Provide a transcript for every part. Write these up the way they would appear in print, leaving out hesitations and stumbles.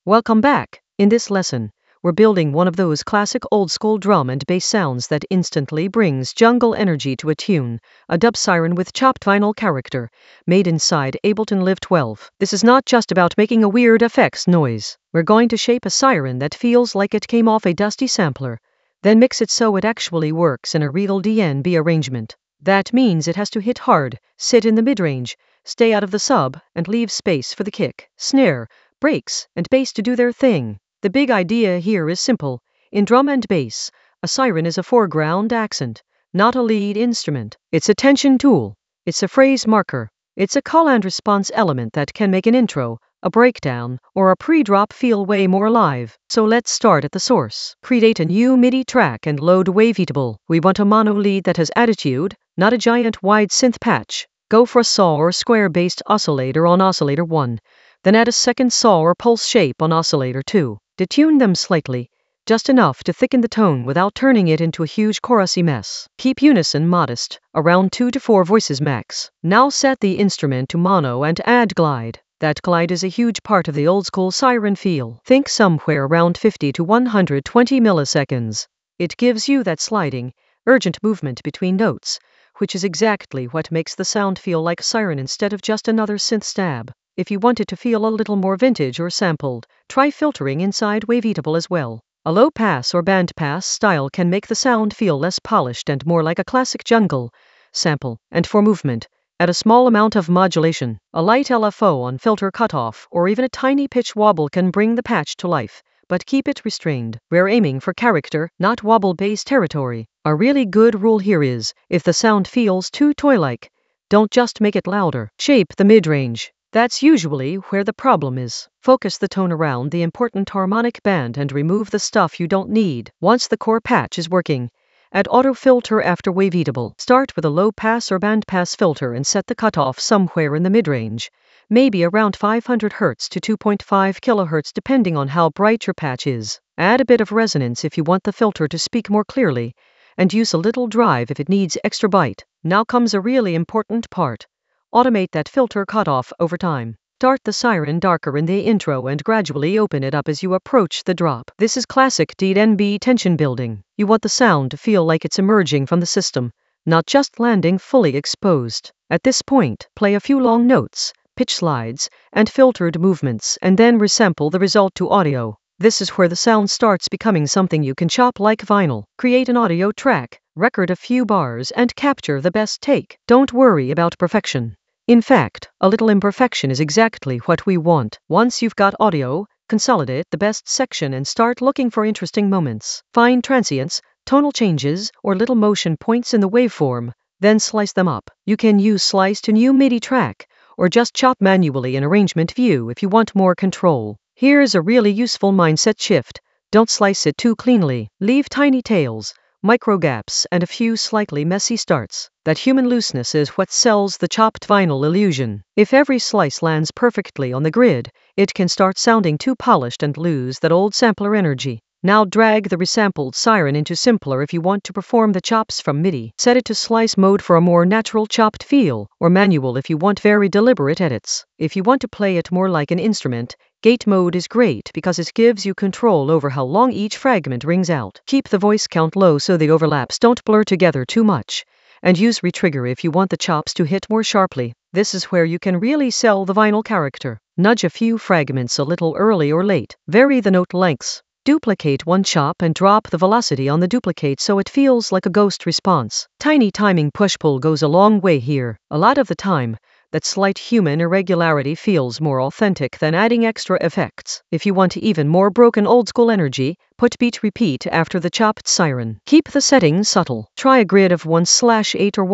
Welcome back. In this lesson, we're building one of those classic old-school drum and bass sounds that instantly brings jungle energy to a tune, a dub siren with chopped vinyl character, made inside Ableton Live 12. This is not just about making a weird effects noise. We're going to shape a siren that feels like it came off a dusty sampler, then mix it so it actually works in a real DnB arrangement. That means it has to hit hard, sit in the mid-range, stay out of the sub, and leave space for the kick, snare, breaks, and bass to do their thing. The big idea here is simple. In drum and bass, a siren is a foreground accent, not a lead instrument. It's a tension tool. It's a phrase marker. It's a call and response element that can make an intro, a breakdown, or a pre-drop feel way more alive. So let's start at the source. Create a new MIDI track and load Waveatable. We want a mono lead that has attitude, not a giant wide synth patch. Go for a saw or square-based oscillator on oscillator 1. Then add a second saw or pulse shape on oscillator 2. Detune them slightly, just enough to thicken the tone without turning it into a huge chorusy mess. Keep unison modest, around 2 to 4 voices max. Now set the instrument to mono and add glide. That glide is a huge part of the old-school siren feel. Think somewhere around 50 to 120 milliseconds. It gives you that sliding, urgent movement between notes, which is exactly what makes the sound feel like a siren instead of just another synth stab. If you want it to feel a little more vintage or sampled, try filtering inside Waveatable as well. A low-pass or bandpass style can make the sound feel less polished and more like a classic jungle sample. And for movement, add a small amount of modulation. A light LFO on filter cutoff or even a tiny pitch wobble can bring the patch to life, but keep it restrained. We're aiming for character, not wobble bass territory. A really good rule here is, if the sound feels too toy-like, don't just make it louder. Shape the mid-range. That's usually where the problem is. Focus the tone around the important harmonic band and remove the stuff you don't need. Once the core patch is working, add auto filter after Waveatable. Start with a low pass or bandpass filter and set the cutoff somewhere in the mid-range, maybe around 500 Hz to 2.5 kHz depending on how bright your patch is. Add a bit of resonance if you want the filter to speak more clearly, and use a little drive if it needs extra bite. Now comes a really important part. Automate that filter cutoff over time. Start the siren darker in the intro and gradually open it up as you approach the drop. This is classic DnB tension building. You want the sound to feel like it's emerging from the system, not just landing fully exposed. At this point, play a few long notes, pitch slides, and filtered movements, and then resample the result to audio. This is where the sound starts becoming something you can chop like vinyl. Create an audio track, record a few bars, and capture the best take. Don't worry about perfection. In fact, a little imperfection is exactly what we want. Once you've got audio, consolidate the best section and start looking for interesting moments. Find transients, tonal changes, or little motion points in the waveform, then slice them up. You can use slice to new MIDI track, or just chop manually in arrangement view if you want more control. Here's a really useful mindset shift. Don't slice it too cleanly. Leave tiny tails, micro gaps, and a few slightly messy starts. That human looseness is what sells the chopped vinyl illusion. If every slice lands perfectly on the grid, it can start sounding too polished and lose that old sampler energy. Now drag the resampled siren into simpler if you want to perform the chops from MIDI. Set it to slice mode for a more natural chopped feel, or manual if you want very deliberate edits. If you want to play it more like an instrument, gate mode is great because it gives you control over how long each fragment rings out. Keep the voice count low so the overlaps don't blur together too much, and use retrigger if you want the chops to hit more sharply. This is where you can really sell the vinyl character. Nudge a few fragments a little early or late. Vary the note lengths. Duplicate one chop and drop the velocity on the duplicate so it feels like a ghost response. Tiny timing push-pull goes a long way here. A lot of the time, that slight human irregularity feels more authentic than adding extra effects. If you want even more broken old-school energy, put beat repeat after the chopped siren. Keep the settings subtle. Try a grid of 1/8 or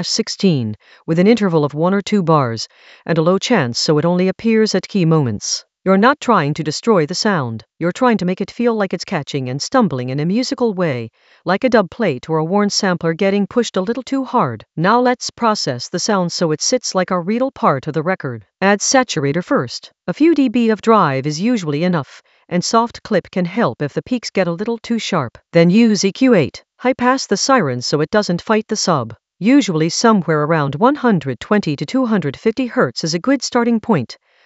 1/16, with an interval of 1 or 2 bars, and a low chance so it only appears at key moments. You're not trying to destroy the sound. You're trying to make it feel like it's catching and stumbling in a musical way, like a dub plate or a worn sampler getting pushed a little too hard. Now let's process the sound so it sits like a real part of the record. Add saturator first. A few dB of drive is usually enough, and soft clip can help if the peaks get a little too sharp. Then use EQ8. High pass the siren so it doesn't fight the sub. Usually somewhere around 120 to 250 Hz is a good starting point,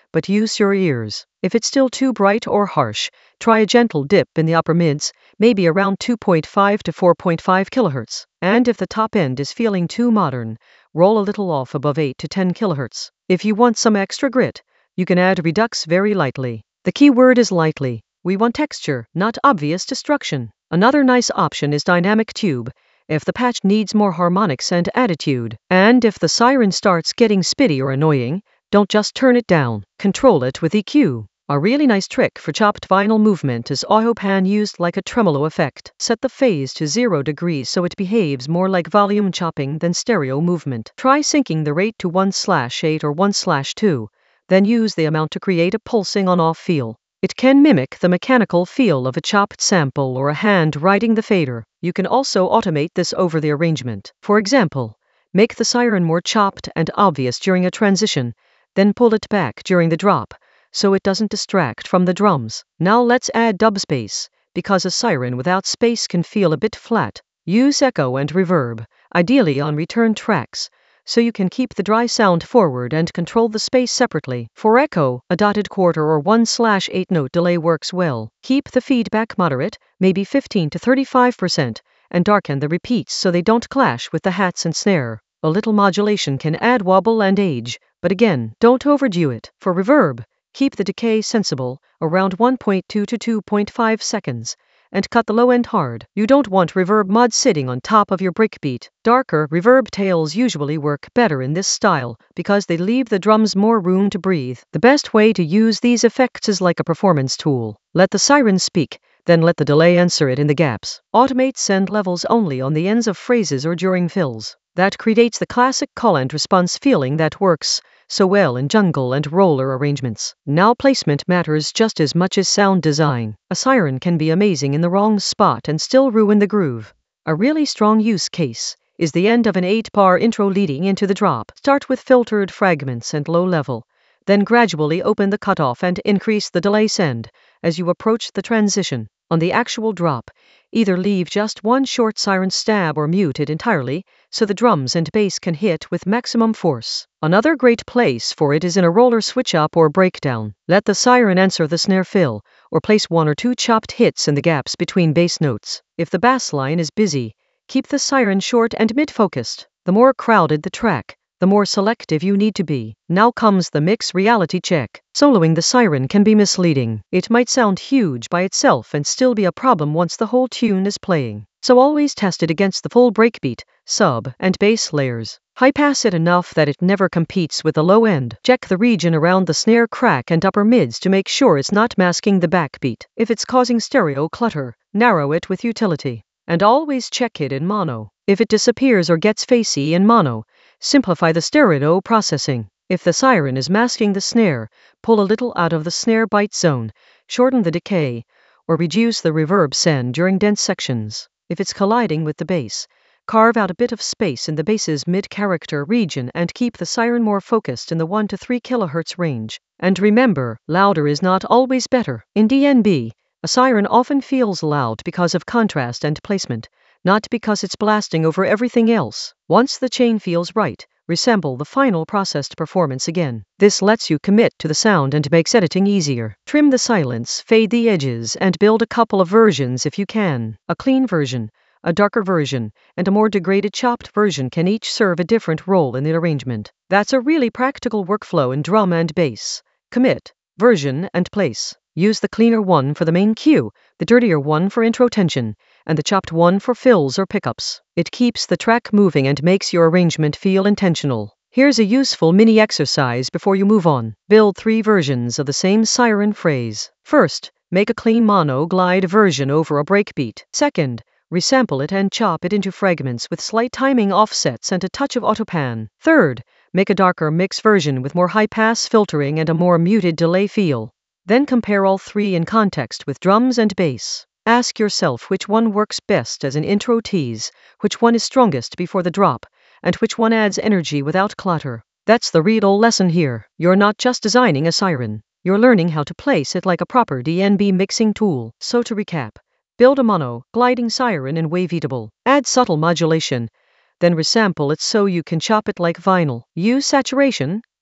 but use your ears. If it's still too bright or harsh, try a gentle dip in the upper mids, maybe around 2.5 to 4.5 kHz. And if the top end is feeling too modern, roll a little off above 8 to 10 kHz. If you want some extra grit, you can add redux very lightly. The key word is lightly. We want texture, not obvious destruction. Another nice option is dynamic tube, if the patch needs more harmonics and attitude. And if the siren starts getting spitty or annoying, don't just turn it down, control it with EQ. A really nice trick for chopped vinyl movement is auto pan used like a tremolo effect. Set the phase to 0 degrees so it behaves more like volume chopping than stereo movement. Try syncing the rate to 1/8 or 1/2, then use the amount to create a pulsing on-off feel. It can mimic the mechanical feel of a chopped sample or a hand writing the fader. You can also automate this over the arrangement. For example, make the siren more chopped and obvious during a transition, then pull it back during the drop, so it doesn't distract from the drums. Now let's add dub space, because a siren without space can feel a bit flat. Use echo and reverb, ideally on return tracks, so you can keep the dry sound forward and control the space separately. For echo, a dotted quarter or 1/8 note delay works well. Keep the feedback moderate, maybe 15 to 35%, and darken the repeats so they don't clash with the hats and snare. A little modulation can add wobble and age, but again, don't overdo it. For reverb, keep the decay sensible, around 1.2 to 2.5 seconds, and cut the low end hard. You don't want reverb mod sitting on top of your breakbeat. Darker reverb tails usually work better in this style because they leave the drums more room to breathe. The best way to use these effects is like a performance tool. Let the siren speak, then let the delay answer it in the gaps. Automate send levels only on the ends of phrases or during fills. That creates the classic call and response feeling that works so well in jungle and roller arrangements. Now placement matters just as much as sound design. A siren can be amazing in the wrong spot and still ruin the groove. A really strong use case is the end of an 8-bar intro leading into the drop. Start with filtered fragments and low level, then gradually open the cutoff and increase the delay send as you approach the transition. On the actual drop, either leave just one short siren stab or mute it entirely, so the drums and bass can hit with maximum force. Another great place for it is in a roller switch up or breakdown. Let the siren answer the snare fill, or place 1 or 2 chopped hits in the gaps between bass notes. If the bass line is busy, keep the siren short and mid-focused. The more crowded the track, the more selective you need to be. Now comes the mix reality check. Soloing the siren can be misleading. It might sound huge by itself and still be a problem once the whole tune is playing. So always test it against the full breakbeat, sub, and bass layers. High pass it enough that it never competes with the low end. Check the region around the snare crack and upper mids to make sure it's not masking the backbeat. If it's causing stereo clutter, narrow it with utility. And always check it in mono. If it disappears or gets facey in mono, simplify the stereo processing. If the siren is masking the snare, pull a little out of the snare bite zone, shorten the decay, or reduce the reverb send during dense sections. If it's colliding with the bass, carve out a bit of space in the bass's mid-character region and keep the siren more focused in the 1 to 3 kHz range. And remember, louder is not always better. In DnB, a siren often feels loud because of contrast and placement, not because it's blasting over everything else. Once the chain feels right, resample the final processed performance again. This lets you commit to the sound and makes editing easier. Trim the silence, fade the edges, and build a couple of versions if you can. A clean version, a darker version, and a more degraded chopped version can each serve a different role in the arrangement. That's a really practical workflow in drum and bass. Commit, version, and place. Use the cleaner one for the main cue, the dirtier one for intro tension, and the chopped one for fills or pickups. It keeps the track moving and makes your arrangement feel intentional. Here's a useful mini exercise before you move on. Build 3 versions of the same siren phrase. First, make a clean mono glide version over a breakbeat. Second, resample it and chop it into fragments with slight timing offsets and a touch of autopan. Third, make a darker mix version with more high-pass filtering and a more muted delay feel. Then compare all 3 in context with drums and bass. Ask yourself which one works best as an intro tease, which one is strongest before the drop, and which one adds energy without clutter. That's the real lesson here. You're not just designing a siren, you're learning how to place it like a proper DnB mixing tool. So to recap, build a mono, gliding siren in Waveatable. Add subtle modulation, then resample it so you can chop it like vinyl. Use saturation,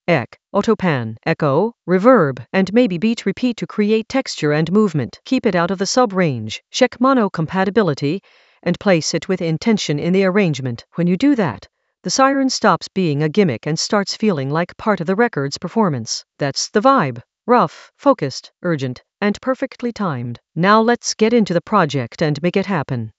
Eq, autopan, echo, reverb, and maybe beat repeat to create texture and movement. Keep it out of the sub-range, check mono compatibility, and place it with intention in the arrangement. When you do that, the siren stops being a gimmick and starts feeling like part of the record's performance. That's the vibe. Rough, focused, urgent, and perfectly timed. Now let's get into the project and make it happen.